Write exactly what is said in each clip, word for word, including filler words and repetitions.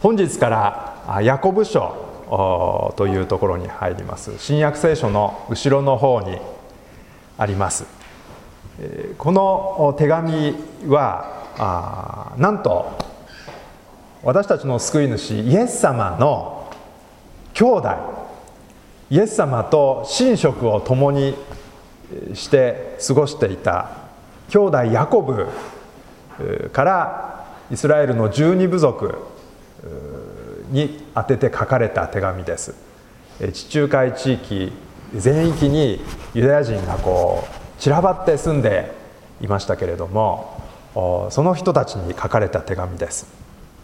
本日からヤコブ書というところに入ります。新約聖書の後ろの方にあります。この手紙はなんと私たちの救い主イエス様の兄弟、イエス様と寝食を共にして過ごしていた兄弟ヤコブからイスラエルの十二部族に宛てて書かれた手紙です。地中海地域全域にユダヤ人がこう散らばって住んでいましたけれども、その人たちに書かれた手紙です。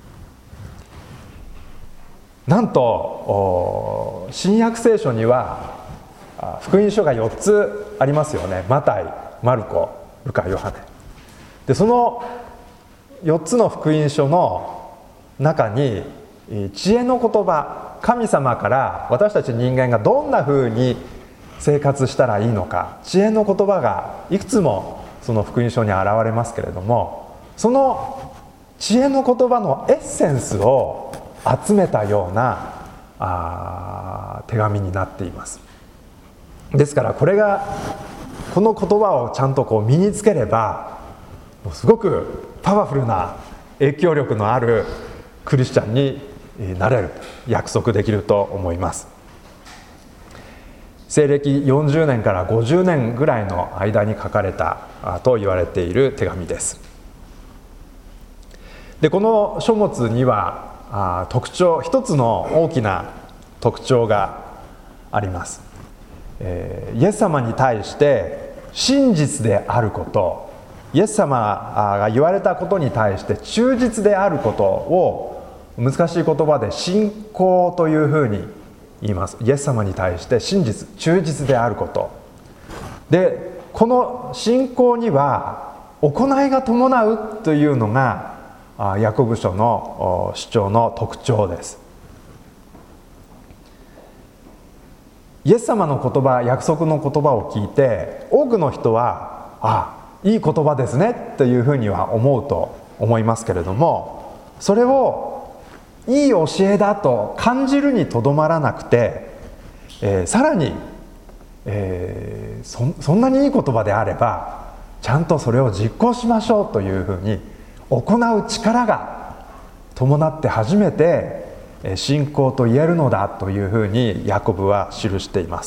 なんと新約聖書には福音書がよっつありますよね。マタイ、マルコ、ルカ、ヨハネで、そのよっつの福音書の中に知恵の言葉、神様から私たち人間がどんなふうに生活したらいいのか、知恵の言葉がいくつもその福音書に現れますけれども、その知恵の言葉のエッセンスを集めたようなあ手紙になっています。ですからこれがこの言葉をちゃんとこう身につければ、もうすごくパワフルな影響力のあるクリスチャンになれる、約束できると思います。西暦よんじゅうねんからごじゅうねんぐらいの間に書かれたと言われている手紙です。でこの書物にはあ特徴、一つの大きな特徴があります。えー、イエス様に対して真実であること、イエス様が言われたことに対して忠実であることを難しい言葉で信仰というふうに言います。イエス様に対して真実、忠実であることで、この信仰には行いが伴うというのがヤコブ書の主張の特徴です。イエス様の言葉、約束の言葉を聞いて多くの人はああいい言葉ですねというふうには思うと思いますけれども、それをいい教えだと感じるにとどまらなくて、えー、さらに、えー、そ, そんなにいい言葉であればちゃんとそれを実行しましょうというふうに行う力が伴って初めて信仰と言えるのだというふうにヤコブは記しています。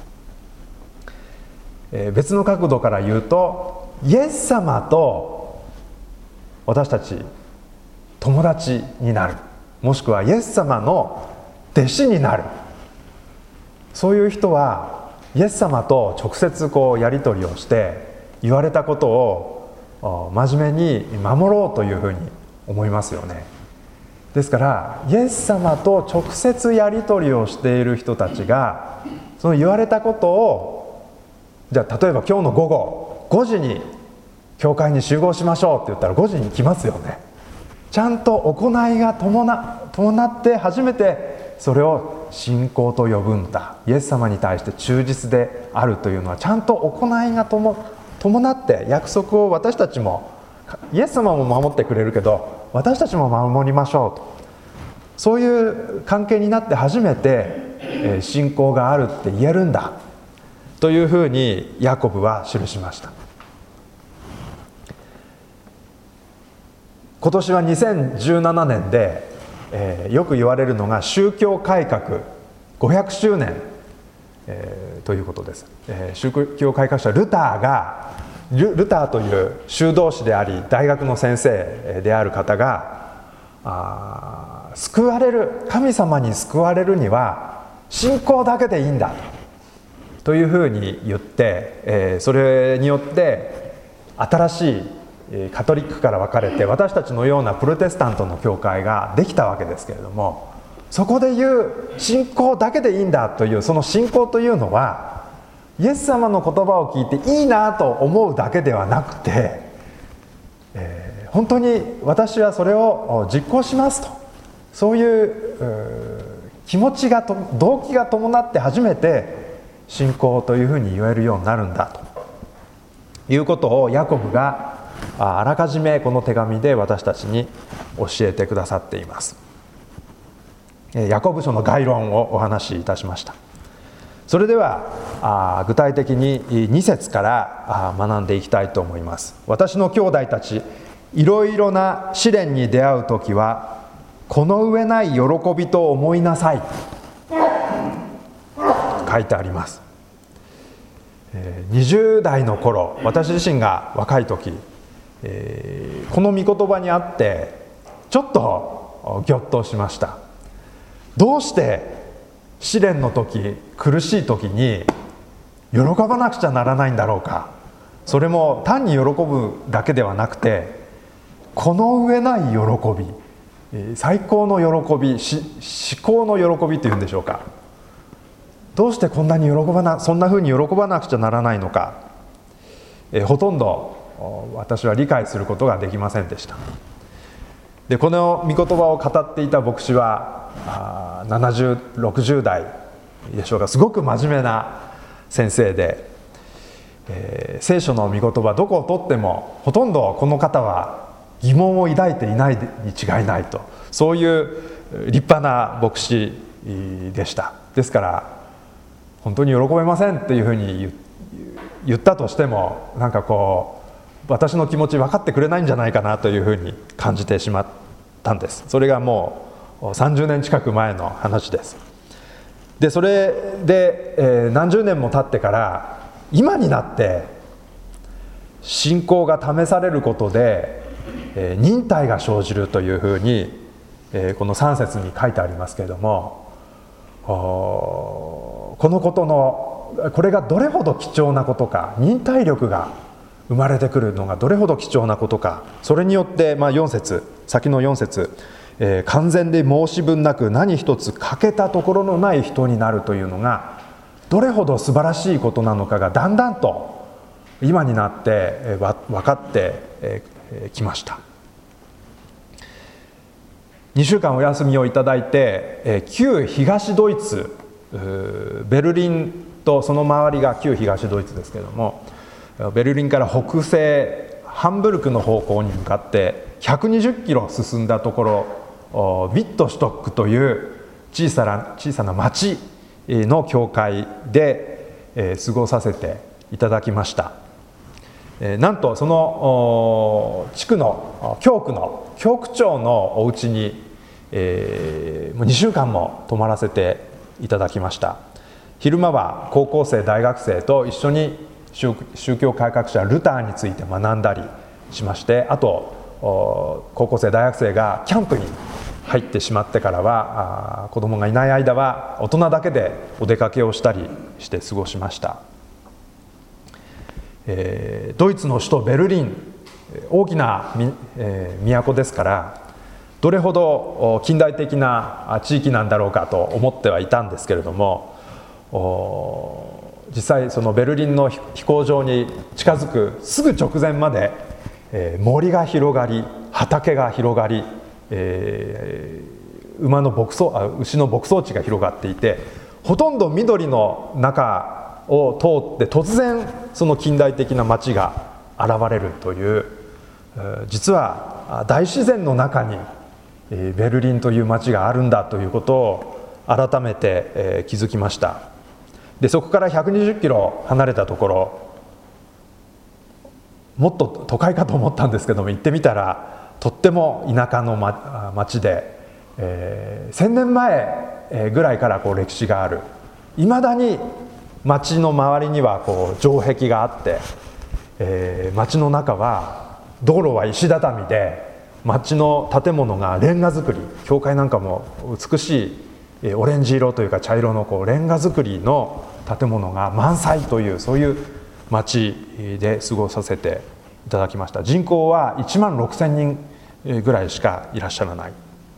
別の角度から言うと、イエス様と私たち友達になる、もしくはイエス様の弟子になる、そういう人はイエス様と直接こうやり取りをして言われたことを真面目に守ろうというふうに思いますよね。ですからイエス様と直接やり取りをしている人たちがその言われたことを、じゃあ例えば今日の午後ごじに教会に集合しましょうって言ったらごじに来ますよね。ちゃんと行いが伴、伴って初めてそれを信仰と呼ぶんだ。イエス様に対して忠実であるというのはちゃんと行いがとも伴って約束を私たちも、イエス様も守ってくれるけど私たちも守りましょうと、そういう関係になって初めて信仰があるって言えるんだというふうにヤコブは記しました。今年はにせんじゅうななねんで、えー、よく言われるのが宗教改革ごひゃくしゅうねん、えー、ということです。えー、宗教改革者ルターがル, ルターという修道士であり大学の先生である方が、あ救われる、神様に救われるには信仰だけでいいんだというふうに言って、えー、それによって新しいカトリックから分かれて私たちのようなプロテスタントの教会ができたわけですけれども、そこで言う信仰だけでいいんだというその信仰というのはイエス様の言葉を聞いていいなと思うだけではなくて、えー、本当に私はそれを実行しますと、そういう気持ちがと動機が伴って初めて信仰というふうに言えるようになるんだということをヤコブがあらかじめこの手紙で私たちに教えてくださっています。 ヤコブ書の概論をお話しいたしました。それではあ具体的にに節から学んでいきたいと思います。私の兄弟たち、いろいろな試練に出会うときはこの上ない喜びと思いなさい、書いてあります。にじゅう代の頃、私自身が若い時、えー、この御言葉にあってちょっとぎょっとしました。どうして試練の時、苦しい時に喜ばなくちゃならないんだろうか。それも単に喜ぶだけではなくて、この上ない喜び、最高の喜び、至高の喜びというんでしょうか。どうしてこんなに喜ばなそんなふうに喜ばなくちゃならないのか、えほとんど私は理解することができませんでした。でこの御言葉を語っていた牧師はあななじゅう、ろくじゅう代でしょうか。すごく真面目な先生で、えー、聖書の御言葉どこを取ってもほとんどこの方は疑問を抱いていないに違いないと、そういう立派な牧師でした。ですから本当に喜べませんっていうふうに言ったとしても、なんかこう私の気持ち分かってくれないんじゃないかなというふうに感じてしまったんです。それがもうさんじゅうねん近く前の話です。でそれで、えー、何十年も経ってから今になって信仰が試されることで、えー、忍耐が生じるというふうに、えー、このさん節に書いてありますけれども、このことのこれがどれほど貴重なことか、忍耐力が生まれてくるのがどれほど貴重なことか、それによって、まあ、よん節、先のよん節、えー、完全で申し分なく何一つ欠けたところのない人になるというのがどれほど素晴らしいことなのかがだんだんと今になって、えー、分かってきました。にしゅうかんお休みをいただいて、えー、旧東ドイツ、ベルリンとその周りが旧東ドイツですけれども、ベルリンから北西ハンブルクの方向に向かってひゃくにじゅっキロ進んだところ、ビットシュトックという小さな小さな町の教会で過ごさせていただきました。なんとその地区の教区の教区長のお家ににしゅうかんも泊まらせていただきました。昼間は高校生大学生と一緒に宗教改革者ルターについて学んだりしまして、あと高校生大学生がキャンプに入ってしまってからは子供がいない間は大人だけでお出かけをしたりして過ごしました。えー、ドイツの首都ベルリン、大きな、えー、都ですから、どれほど近代的な地域なんだろうかと思ってはいたんですけれども、実際そのベルリンの飛行場に近づくすぐ直前まで、えー、森が広がり、畑が広がり、えー、馬の牧草あ牛の牧草地が広がっていて、ほとんど緑の中を通って突然その近代的な街が現れるという、実は大自然の中にベルリンという街があるんだということを改めて気づきました。でそこからひゃくにじゅっキロ離れたところ、もっと都会かと思ったんですけども、行ってみたらとっても田舎の町で、えー、せんねんまえぐらいからこう歴史がある。いまだに町の周りにはこう城壁があって、えー、町の中は道路は石畳で、町の建物がレンガ造り、教会なんかも美しいオレンジ色というか茶色のこうレンガ造りの建物が満載という、そういう町で過ごさせていただきました。人口はいちまんろくせんにんぐらいしかいらっしゃらない。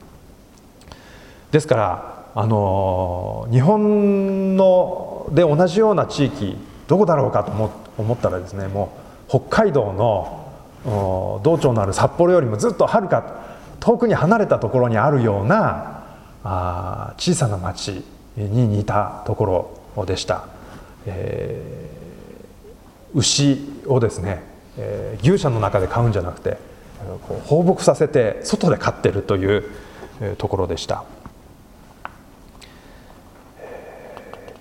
ですからあの日本ので同じような地域どこだろうかと思ったらですね、もう北海道の道庁のある札幌よりもずっとはるか遠くに離れたところにあるようなあ小さな町に似たところでした。えー、牛をですね、えー、牛舎の中で飼うんじゃなくてこう放牧させて外で飼っているというところでした。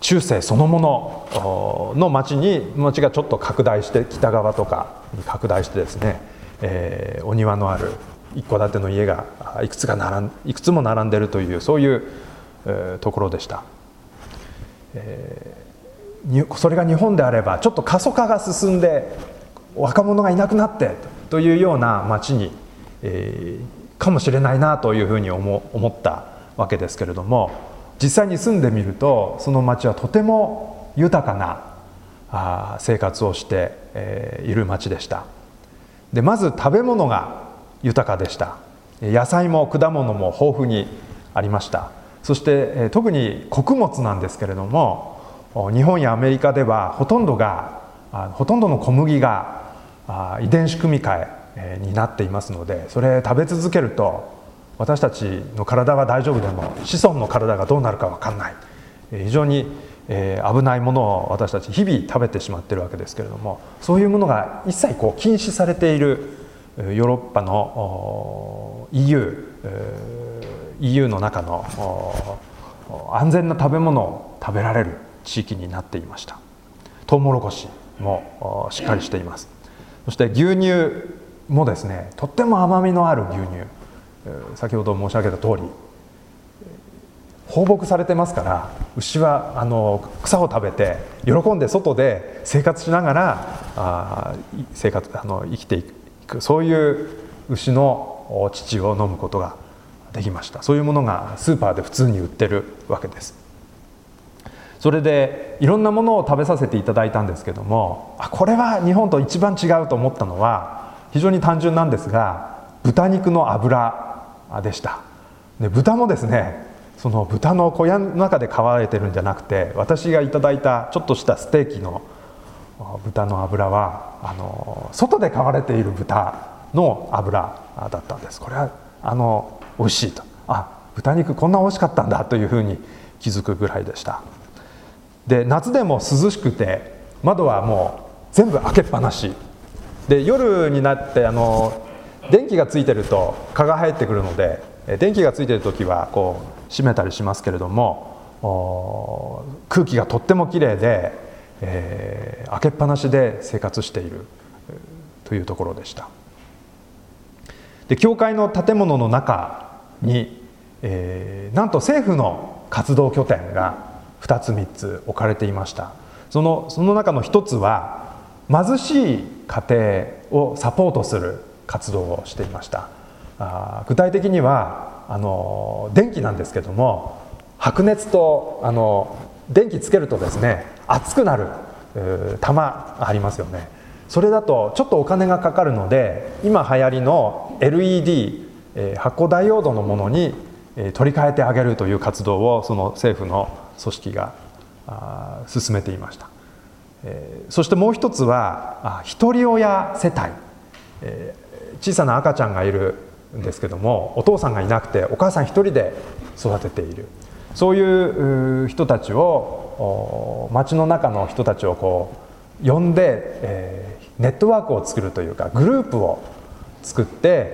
中世そのものの町に町がちょっと拡大して北側とかに拡大してですね、えー、お庭のある一戸建ての家がいくつか並んいくつも並んでいるというそういう、えー、ところでした。えー、それが日本であればちょっと過疎化が進んで若者がいなくなってというような町に、えー、かもしれないなというふうに 思, 思ったわけですけれども、実際に住んでみるとその町はとても豊かなあ生活をして、えー、いる町でした。でまず食べ物が豊かでした。野菜も果物も豊富にありました。そして、えー、特に穀物なんですけれども、日本やアメリカではほとんどがあほとんどの小麦があ遺伝子組み換え、えー、になっていますので、それ食べ続けると私たちの体は大丈夫でも子孫の体がどうなるか分かんない、非常に危ないものを私たち日々食べてしまっているわけですけれども、そういうものが一切こう禁止されているヨーロッパの イーユー、イーユー の中の安全な食べ物を食べられる地域になっていました。トウモロコシもしっかりしています。そして牛乳もですね、とっても甘みのある牛乳、先ほど申し上げた通り放牧されてますから、牛はあの草を食べて喜んで外で生活しながらあ生活あの生きていく、そういう牛の乳を飲むことができました。そういうものがスーパーで普通に売ってるわけです。それでいろんなものを食べさせていただいたんですけども、あこれは日本と一番違うと思ったのは非常に単純なんですが、豚肉の脂でした。で豚もですね、その豚の小屋の中で飼われてるんじゃなくて、私がいただいたちょっとしたステーキの豚の脂はあの外で飼われている豚の脂だったんです。これはあの美味しいと、あ豚肉こんな美味しかったんだというふうに気づくぐらいでした。で夏でも涼しくて窓はもう全部開けっぱなしで、夜になってあの電気がついてると蚊が入ってくるので、電気がついてる時はこう閉めたりしますけれども、空気がとってもきれいで、えー、開けっぱなしで生活しているというところでした。で教会の建物の中に、えー、なんと政府の活動拠点がふたつみっつ置かれていました。その、その中のひとつは貧しい家庭をサポートする活動をしていました。あ具体的にはあの電気なんですけども、白熱とあの電気つけるとですね熱くなる玉ありますよね。それだとちょっとお金がかかるので、今流行りの エルイーディー、えー、発光ダイオードのものに、えー、取り替えてあげるという活動をその政府の組織があ進めていました。えー、そしてもう一つは一人親世帯、えー、小さな赤ちゃんがいるんですけども、お父さんがいなくてお母さん一人で育てている、そういう人たちを町の中の人たちをこう呼んで、えー、ネットワークを作るというかグループを作って、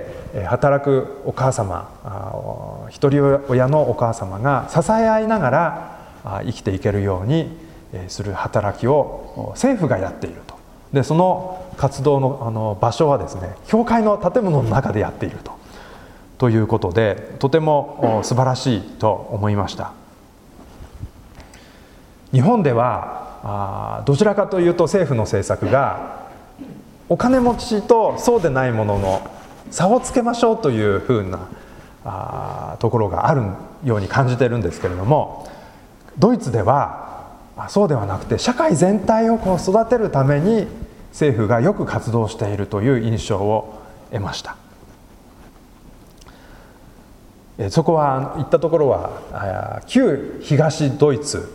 働くお母様、一人親のお母様が支え合いながら生きていけるようにする働きを政府がやっていると。でその活動 の, あの場所はですね、教会の建物の中でやっているとということで、とても素晴らしいと思いました。日本ではあどちらかというと政府の政策がお金持ちとそうでないものの差をつけましょうというふうなあところがあるように感じているんですけれども、ドイツではそうではなくて社会全体をこう育てるために政府がよく活動しているという印象を得ました。そこは行ったところは旧東ドイツ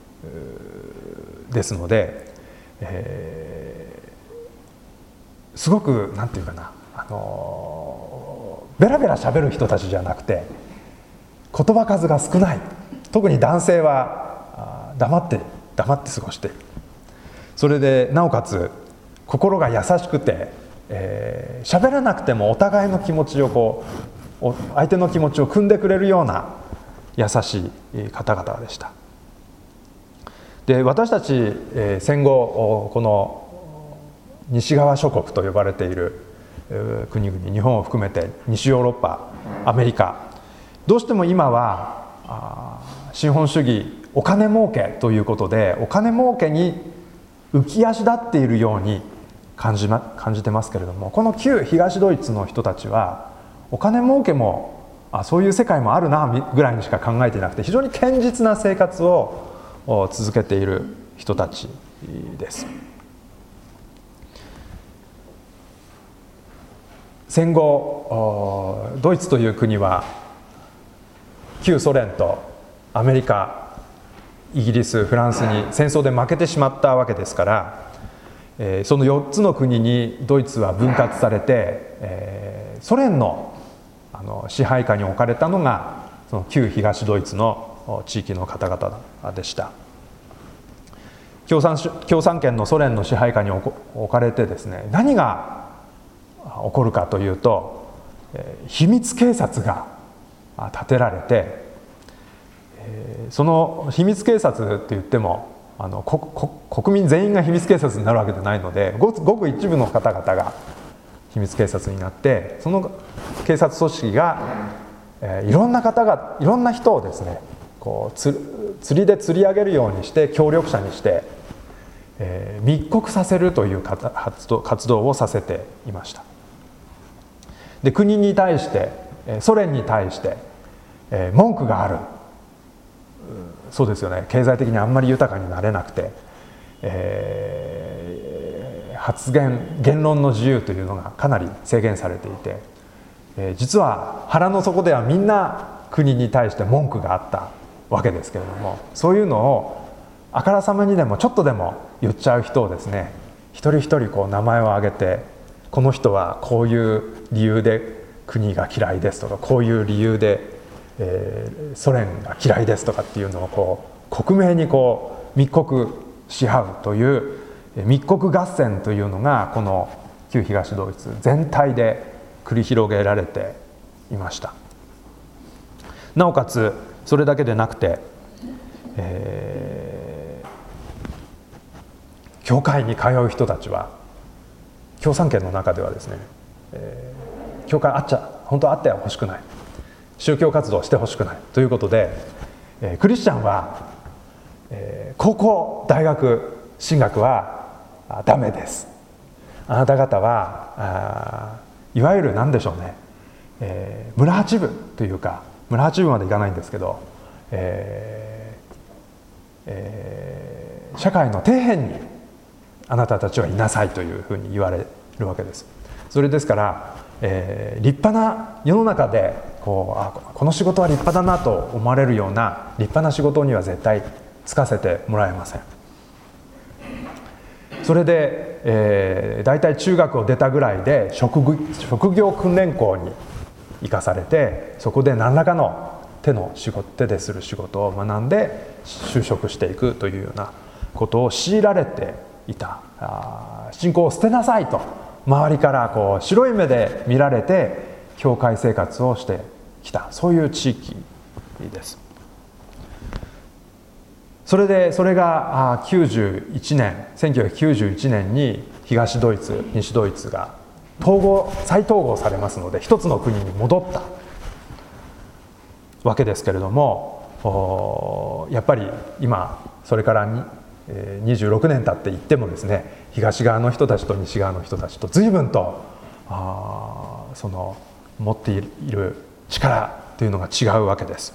ですので、えー、すごくなんていうかな、あのベラベラ喋る人たちじゃなくて言葉数が少ない、特に男性は黙って黙って過ごしている。それでなおかつ心が優しくて、えー、喋らなくてもお互いの気持ちをこう相手の気持ちを汲んでくれるような優しい方々でした。 で私たち、えー、戦後この西側諸国と呼ばれている国々、日本を含めて西ヨーロッパ、アメリカ、どうしても今は資本主義、お金儲けということでお金儲けに浮き足立っているように感じ、ま、感じてますけれども、この旧東ドイツの人たちはお金儲けもあそういう世界もあるなぐらいにしか考えていなくて、非常に堅実な生活を続けている人たちです。戦後ドイツという国は旧ソ連とアメリカ、イギリス、フランスに戦争で負けてしまったわけですから、そのよっつの国にドイツは分割されてソ連の支配下に置かれたのがその旧東ドイツの地域の方々でした。共産共産圏のソ連の支配下に置かれてですね、何が起こるかというと、秘密警察が立てられて、その秘密警察って言ってもあの国民全員が秘密警察になるわけではないので、ごく一部の方々が秘密警察になって、その警察組織が、えー、いろんな方がいろんな人をですね、こうつ釣りで釣り上げるようにして協力者にして、えー、密告させるという活動、活動をさせていました。で、国に対してソ連に対して、えー、文句がある、そうですよね、経済的にあんまり豊かになれなくて、えー、発言言論の自由というのがかなり制限されていて、えー、実は腹の底ではみんな国に対して文句があったわけですけれども、そういうのをあからさまにでもちょっとでも言っちゃう人をですね、一人一人こう名前を挙げて、この人はこういう理由で国が嫌いですとか、こういう理由でえー、ソ連が嫌いですとかっていうのをこう克明にこう密告し合うという密告合戦というのがこの旧東ドイツ全体で繰り広げられていました。なおかつそれだけでなくて、えー、教会に通う人たちは共産圏の中ではですね、えー、教会あっちゃ本当はあってはほしくない、宗教活動をしてほしくないということで、えー、クリスチャンは、えー、高校大学進学はダメです。あなた方はあいわゆる何でしょうね、えー、村八部というか、村八部までいかないんですけど、えーえー、社会の底辺にあなたたちはいなさいというふうに言われるわけです。それですから、えー、立派な世の中でこうあこの仕事は立派だなと思われるような立派な仕事には絶対就かせてもらえません。それで、えー、大体中学を出たぐらいで 職, 職業訓練校に行かされて、そこで何らかの手の仕事手でする仕事を学んで就職していくというようなことを強いられていた。あ信仰を捨てなさいと周りからこう白い目で見られて教会生活をしてきた、そういう地域です。それでそれがきゅうじゅういちねんせんきゅうひゃくきゅうじゅういちねんに東ドイツ西ドイツが統合再統合されますので、一つの国に戻ったわけですけれども、やっぱり今それからににじゅうろくねん経っていってもですね、東側の人たちと西側の人たちと随分とあその持っている力というのが違うわけです。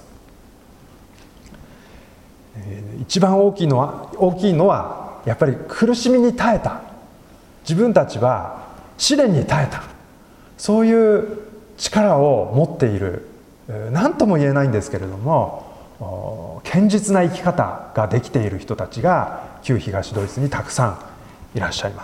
一番大きいのは大きいのはやっぱり苦しみに耐えた、自分たちは試練に耐えた、そういう力を持っている、何とも言えないんですけれども堅実な生き方ができている人たちが旧東ドイツにたくさんいらっしゃいます。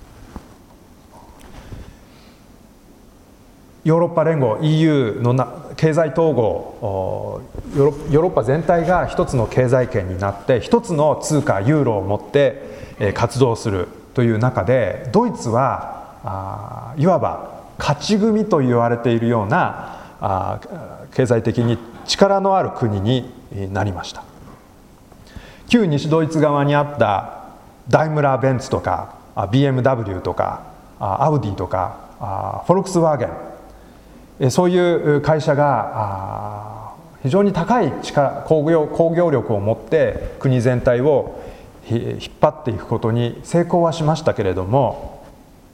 ヨーロッパ連合 イーユー のな経済統合、ヨーロッパ全体が一つの経済圏になって一つの通貨ユーロを持って活動するという中で、ドイツはいわば勝ち組と言われているような経済的に力のある国になりました。 旧西ドイツ側にあったダイムラー・ベンツとか ビーエムダブリュー とかアウディとかフォルクスワーゲン、そういう会社が非常に高い力、工業、工業力を持って国全体を引っ張っていくことに成功はしましたけれども、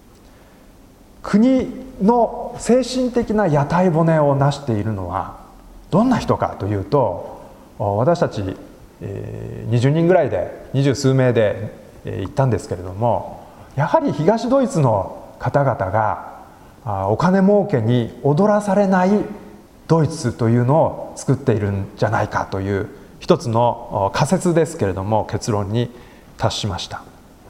国の精神的な屋台骨を成しているのはどんな人かというと、私たちにじゅうにんぐらいで二十数名で行ったんですけれども、やはり東ドイツの方々がお金儲けに踊らされないドイツというのを作っているんじゃないかという一つの仮説ですけれども、結論に達しました。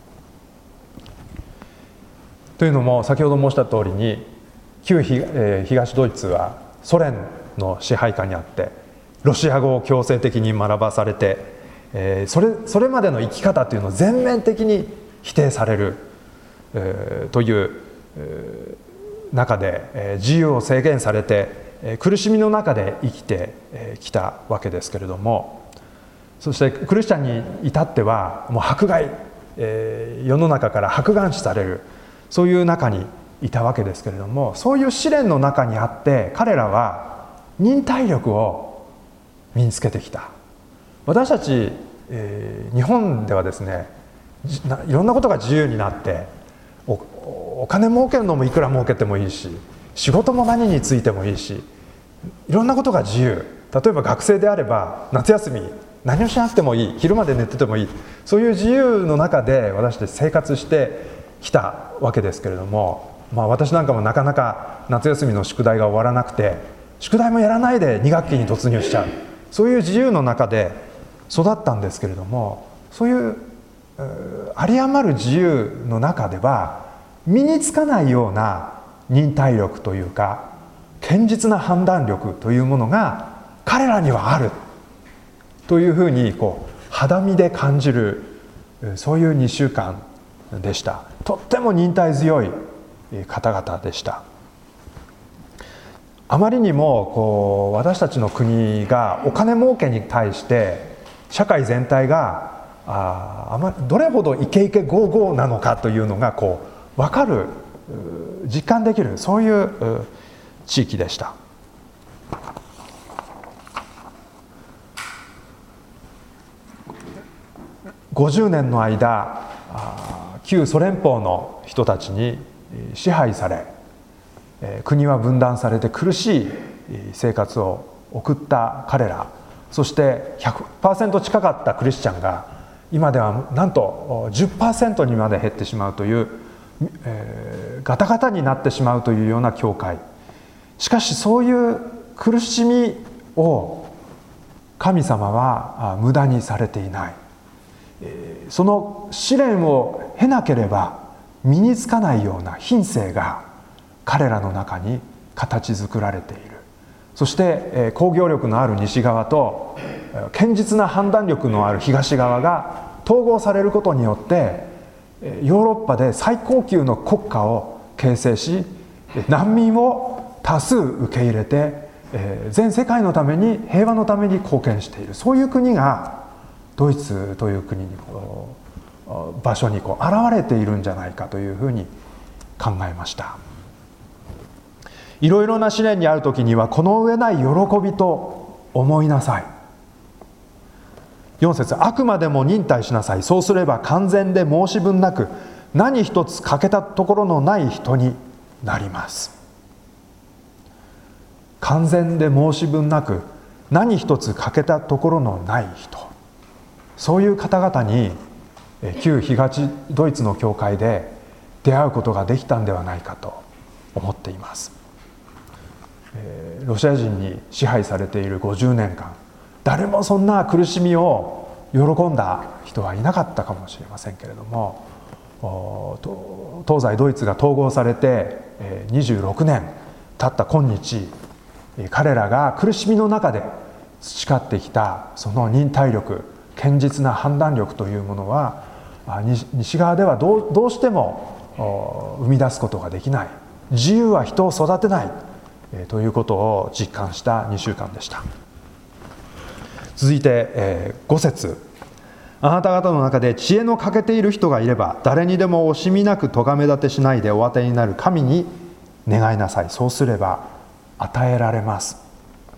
というのも、先ほど申した通りに旧東ドイツはソ連の支配下にあって、ロシア語を強制的に学ばされて、それ、それまでの生き方というのを全面的に否定されるという中で、自由を制限されて苦しみの中で生きてきたわけですけれども、そしてクリスチャンに至ってはもう迫害、世の中から迫害視される、そういう中にいたわけですけれども、そういう試練の中にあって彼らは忍耐力を身につけてきた。私たち、えー、日本ではですね、いろんなことが自由になって、お, お金儲けるのもいくら儲けてもいいし、仕事も何についてもいいし、いろんなことが自由。例えば学生であれば夏休み何をしなくてもいい、昼まで寝ててもいい、そういう自由の中で私たち生活してきたわけですけれども、まあ、私なんかもなかなか夏休みの宿題が終わらなくて、宿題もやらないでに学期に突入しちゃう、そういう自由の中で育ったんですけれども、そういう有り余る自由の中では身につかないような忍耐力というか堅実な判断力というものが彼らにはあるというふうにこう肌身で感じる、そういうにしゅうかんでした。とっても忍耐強い方々でした。あまりにもこう私たちの国がお金儲けに対して社会全体がああまどれほどイケイケゴーゴーなのかというのがこう分かる、実感できる、そういう地域でした。ごじゅうねんの間、旧ソ連邦の人たちに支配され、国は分断されて苦しい生活を送った彼ら、そして ひゃくパーセント 近かったクリスチャンが今ではなんと じゅっパーセント にまで減ってしまうという、えー、ガタガタになってしまうというような教会。しかしそういう苦しみを神様は無駄にされていない。その試練を経なければ身につかないような品性が彼らの中に形作られている。そして工業力のある西側と堅実な判断力のある東側が統合されることによってヨーロッパで最高級の国家を形成し、難民を多数受け入れて全世界のために、平和のために貢献している、そういう国がドイツという国にこう場所にこう現れているんじゃないかというふうに考えました。いろいろな試練にあるときにはこの上ない喜びと思いなさい。よん節、あくまでも忍耐しなさい。そうすれば完全で申し分なく何一つ欠けたところのない人になります。完全で申し分なく何一つ欠けたところのない人、そういう方々に旧東ドイツの教会で出会うことができたんではないかと思っています。ロシア人に支配されているごじゅうねんかん、誰もそんな苦しみを喜んだ人はいなかったかもしれませんけれども、東西ドイツが統合されてにじゅうろくねん経った今日、彼らが苦しみの中で培ってきたその忍耐力、堅実な判断力というものは西側ではどう、どうしても生み出すことができない。自由は人を育てないということを実感したにしゅうかんでした。続いてご節、 あなた方の中で知恵の欠けている人がいれば、誰にでも惜しみなく咎め立てしないでお当てになる神に願いなさい。そうすれば与えられます。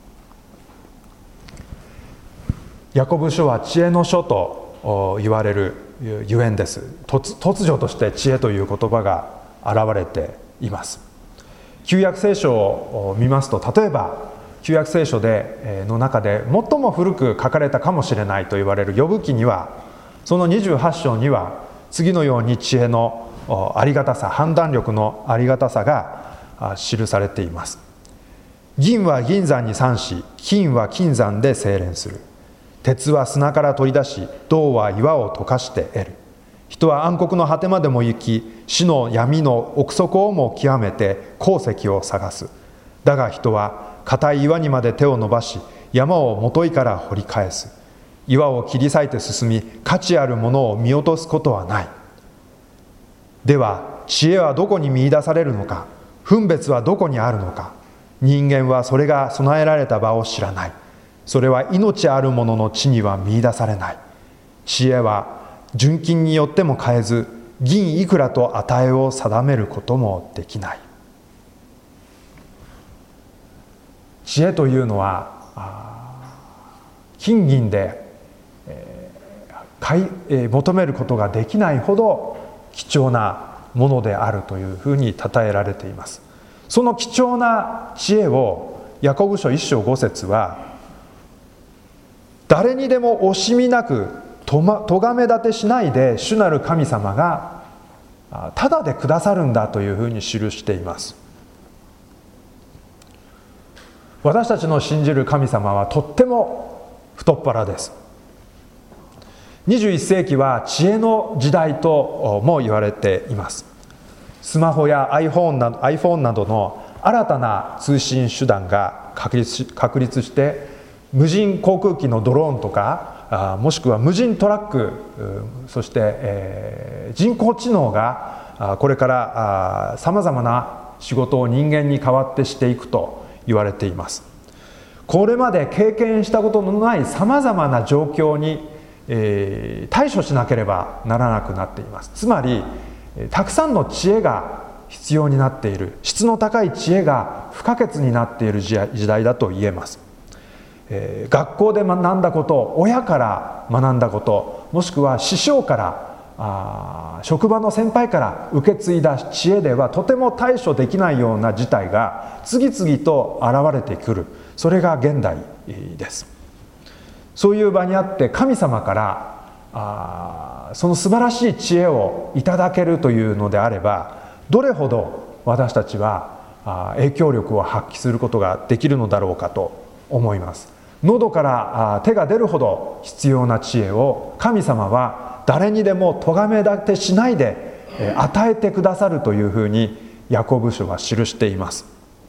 ヤコブ書は知恵の書と言われるゆえんです。 突, 突如として知恵という言葉が現れています。旧約聖書を見ますと、例えば旧約聖書での中で最も古く書かれたかもしれないと言われるヨブ記には、そのにじゅうはち章には次のように知恵のありがたさ、判断力のありがたさが記されています。銀は銀山に散し、金は金山で精錬する。鉄は砂から取り出し、銅は岩を溶かして得る。人は暗黒の果てまでも行き、死の闇の奥底をも極めて鉱石を探す。だが人は固い岩にまで手を伸ばし、山を元いから掘り返す。岩を切り裂いて進み、価値あるものを見落とすことはない。では知恵はどこに見出されるのか、分別はどこにあるのか。人間はそれが備えられた場を知らない。それは命あるものの地には見出されない。知恵は純金によっても買えず、銀いくらと値を定めることもできない。知恵というのは金銀で、えー買いえー、求めることができないほど貴重なものであるというふうに称えられています。その貴重な知恵をヤコブ書いっ章ご節は、誰にでも惜しみなくとがめ立てしないで主なる神様がただでくださるんだというふうに記しています。私たちの信じる神様はとっても太っ腹です。にじゅういっ世紀は知恵の時代とも言われています。スマホや iPhone など、iPhone などの新たな通信手段が確立し、確立して、無人航空機のドローンとか、もしくは無人トラック、そして、えー、人工知能がこれからさまざまな仕事を人間に代わってしていくと言われています。これまで経験したことのないさまざまな状況に、えー、対処しなければならなくなっています。つまりたくさんの知恵が必要になっている、質の高い知恵が不可欠になっている時代だと言えます。えー、学校で学んだこと、親から学んだこと、もしくは師匠から、あ職場の先輩から受け継いだ知恵ではとても対処できないような事態が次々と現れてくる。それが現代です。そういう場にあって神様からあその素晴らしい知恵をいただけるというのであれば、どれほど私たちはあ影響力を発揮することができるのだろうかと思います。喉から手が出るほど必要な知恵を神様は誰にでも咎め立てしないで与えてくださるというふうにヤコブ書は記しています。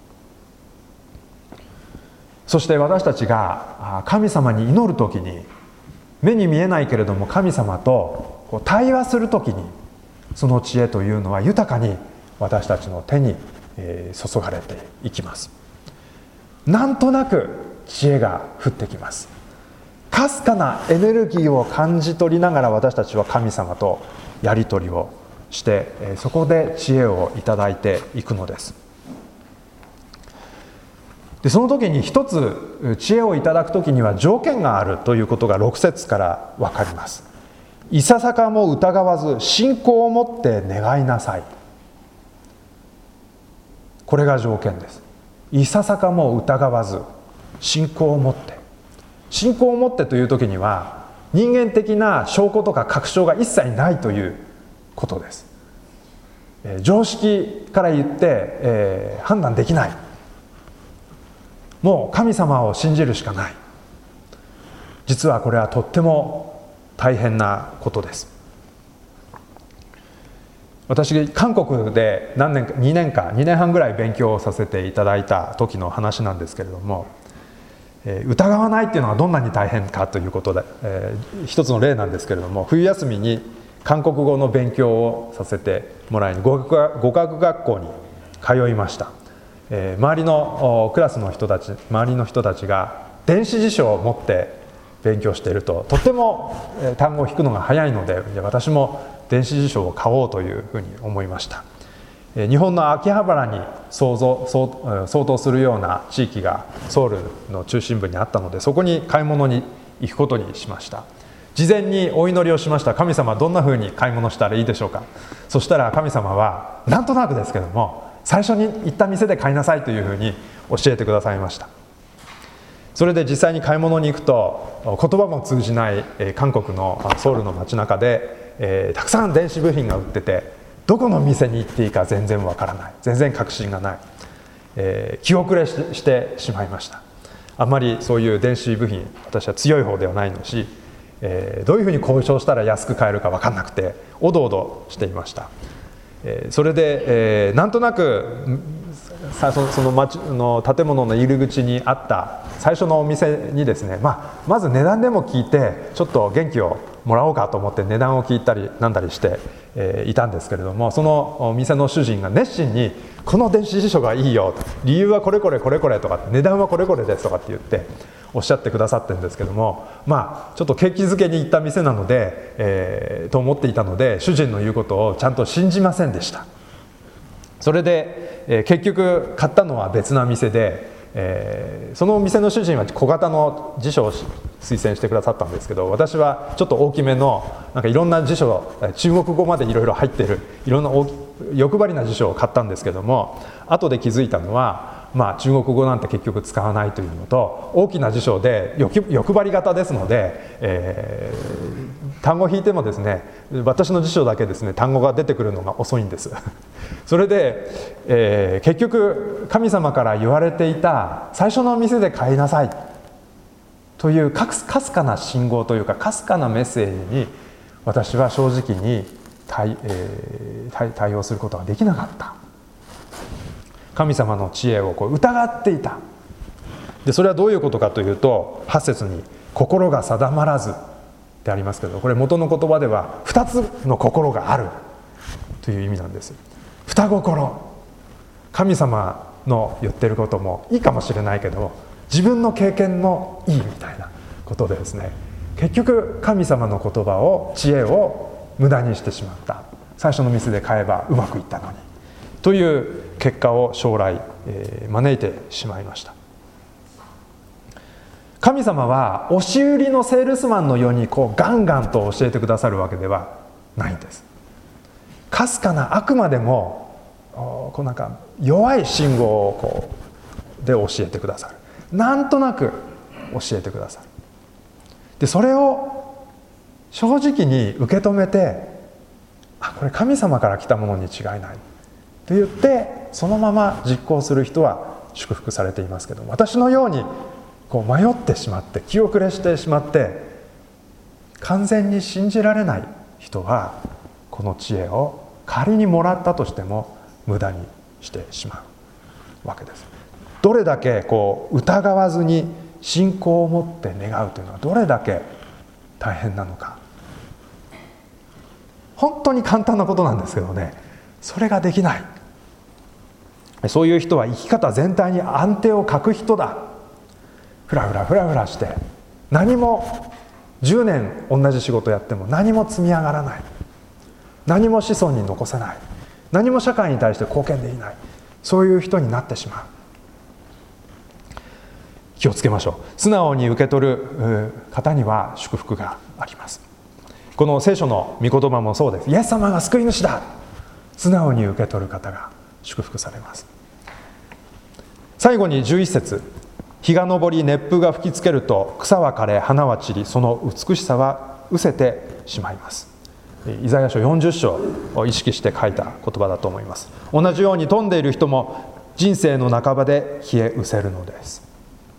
そして私たちが神様に祈るときに、目に見えないけれども神様と対話するときに、その知恵というのは豊かに私たちの手に注がれていきます。なんとなく知恵が降ってきます。かすかなエネルギーを感じ取りながら私たちは神様とやり取りをして、そこで知恵をいただいていくのです。でその時に一つ知恵をいただく時には条件があるということがろく節から分かります。いささかも疑わず信仰を持って願いなさい。これが条件です。いささかも疑わず信仰を持って、信仰を持ってという時には人間的な証拠とか確証が一切ないということです。えー、常識から言って、えー、判断できない。もう神様を信じるしかない。実はこれはとっても大変なことです。私韓国で何年か2年かにねんはんぐらい勉強をさせていただいた時の話なんですけれども、えー、疑わないっていうのがどんなに大変かということで、えー、一つの例なんですけれども、冬休みに韓国語の勉強をさせてもらいに語学、語学学校に通いました。えー、周りのクラスの人たち周りの人たちが電子辞書を持って勉強しているととっても単語を引くのが早いので、私も電子辞書を買おうというふうに思いました。日本の秋葉原に相当、相当するような地域がソウルの中心部にあったので、そこに買い物に行くことにしました。事前にお祈りをしました。神様、どんなふうに買い物したらいいでしょうか。そしたら神様はなんとなくですけども、最初に行った店で買いなさいというふうに教えてくださいました。それで実際に買い物に行くと、言葉も通じない韓国のソウルの街中で、えー、たくさん電子部品が売ってて、どこの店に行っていいか全然わからない、全然確信がない、えー、気遅れし、してしまいました。あんまりそういう電子部品、私は強い方ではないのし、えー、どういうふうに交渉したら安く買えるか分かんなくておどおどしていました。えー、それで、えー、なんとなくその、その町の建物の入り口にあった最初のお店にですね、まあ、まず値段でも聞いてちょっと元気をもらおうかと思って値段を聞いたりなんだりして、えー、いたんですけれども、そのお店の主人が熱心にこの電子辞書がいいよ、理由はこれこれこれこれとか、値段はこれこれですとかって言っておっしゃってくださってるんですけども、まあちょっと景気づけに行った店なので、えー、と思っていたので、主人の言うことをちゃんと信じませんでした。それで、えー、結局買ったのは別な店で、えー、そのお店の主人は小型の辞書を推薦してくださったんですけど、私はちょっと大きめのなんかいろんな辞書、中国語までいろいろ入っているいろんな欲張りな辞書を買ったんですけども、後で気づいたのは、まあ、中国語なんて結局使わないというのと、大きな辞書で 欲, 欲張り型ですので、えー、単語を引いてもですね、私の辞書だけですね、単語が出てくるのが遅いんですそれで、えー、結局神様から言われていた最初の店で買いなさいというかすかな信号というか、かすかなメッセージに私は正直に 対,、えー、対, 対応することができなかった。神様の知恵をこう疑っていた。でそれはどういうことかというと、はち節に心が定まらずでありますけど、これ元の言葉ではふたつの心があるという意味なんです。二心、神様の言ってることもいいかもしれないけど、自分の経験もいいみたいなことでですね、結局神様の言葉を、知恵を無駄にしてしまった。最初の店で買えばうまくいったのにという結果を将来、えー、招いてしまいました。神様は押し売りのセールスマンのようにこうガンガンと教えてくださるわけではないんです。かすかな、あくまでもこうなんか弱い信号をこうで教えてくださる。なんとなく教えてくださる。でそれを正直に受け止めて、あ、これ神様から来たものに違いないと言ってそのまま実行する人は祝福されていますけど、私のようにこう迷ってしまって気遅れしてしまって完全に信じられない人は、この知恵を仮にもらったとしても無駄にしてしまうわけです。どれだけこう疑わずに信仰を持って願うというのはどれだけ大変なのか。本当に簡単なことなんですけどね、それができない。そういう人は生き方全体に安定を欠く人だ。ふらふらふらふらして何もじゅうねん同じ仕事やっても何も積み上がらない、何も子孫に残せない、何も社会に対して貢献できない、そういう人になってしまう。気をつけましょう。素直に受け取る方には祝福があります。この聖書の御言葉もそうです。イエス様が救い主だ、素直に受け取る方が祝福されます。最後にじゅういち節、日が昇り熱風が吹きつけると草は枯れ花は散り、その美しさは失せてしまいます。イザヤ書よんじゅっ章を意識して書いた言葉だと思います。同じように富んでいる人も人生の半ばで消え失せるのです。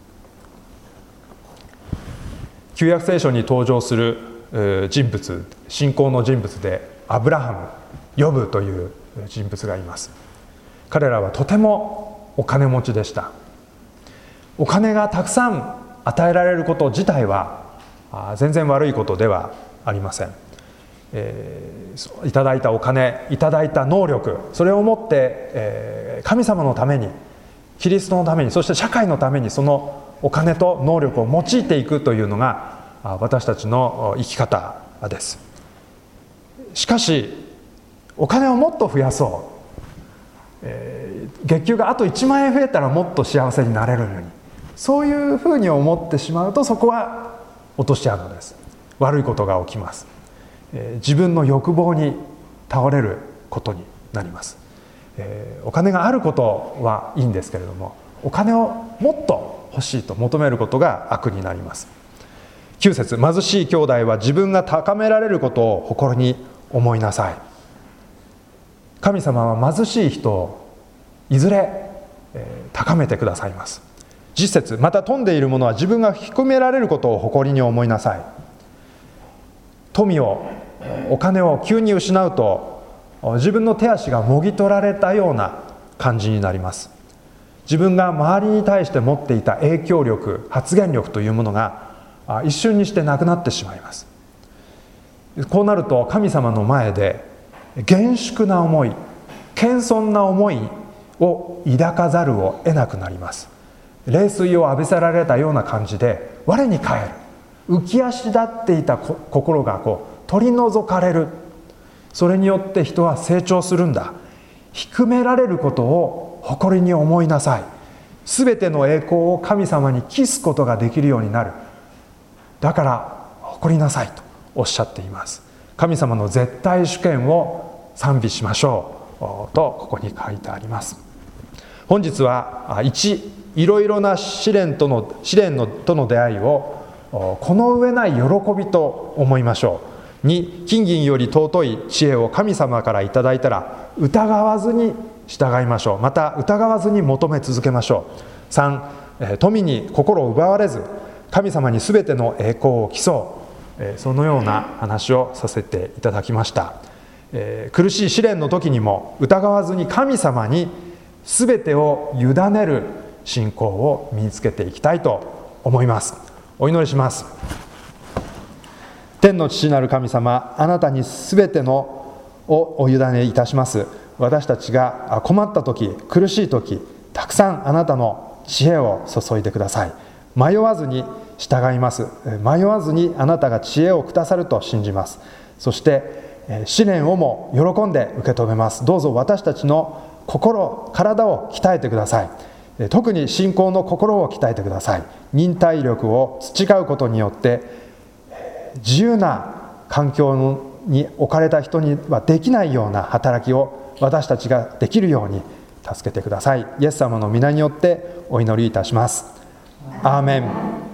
旧約聖書に登場する人物、信仰の人物でアブラハム、ヨブという人物がいます。彼らはとてもお金持ちでした。お金がたくさん与えられること自体は全然悪いことではありません。えー、いただいたお金、いただいた能力、それをもって、えー、神様のために、キリストのために、そして社会のためにそのお金と能力を用いていくというのが私たちの生き方です。しかしお金をもっと増やそう、えー、月給があといちまんえん増えたらもっと幸せになれるのに、そういうふうに思ってしまうと、そこは落とし穴です。悪いことが起きます。えー、自分の欲望に倒れることになります。えー、お金があることはいいんですけれども、お金をもっと欲しいと求めることが悪になります。きゅう節、貧しい兄弟は自分が高められることを誇りに思いなさい。神様は貧しい人をいずれ、えー、高めてくださいます。じゅっ節、また富んでいる者は自分が低められることを誇りに思いなさい。富を、お金を急に失うと、自分の手足がもぎ取られたような感じになります。自分が周りに対して持っていた影響力、発言力というものが一瞬にしてなくなってしまいます。こうなると神様の前で厳粛な思い、謙遜な思いを抱かざるを得なくなります。冷水を浴びせられたような感じで我に返る、浮き足立っていた心がこう取り除かれる。それによって人は成長するんだ。低められることを誇りに思いなさい。すべての栄光を神様に帰すことができるようになる。だから誇りなさいとおっしゃっています。神様の絶対主権を賛美しましょうとここに書いてあります。本日はいち、いろいろな試練との試練のとの出会いをこの上ない喜びと思いましょう。に、金銀より尊い知恵を神様からいただいたら疑わずに従いましょう。また疑わずに求め続けましょう。さん、富に心を奪われず神様にすべての栄光を競う、そのような話をさせていただきました。苦しい試練の時にも疑わずに神様にすべてを委ねる信仰を身につけていきたいと思います。お祈りします。天の父なる神様、あなたにすべてのをお委ねいたします。私たちが困った時、苦しい時、たくさんあなたの知恵を注いでください。迷わずに従います。迷わずにあなたが知恵をくださると信じます。そして試練をも喜んで受け止めます。どうぞ私たちの心、体を鍛えてください。特に信仰の心を鍛えてください。忍耐力を培うことによって自由な環境に置かれた人にはできないような働きを私たちができるように助けてください。イエス様の皆によってお祈りいたします。アーメン。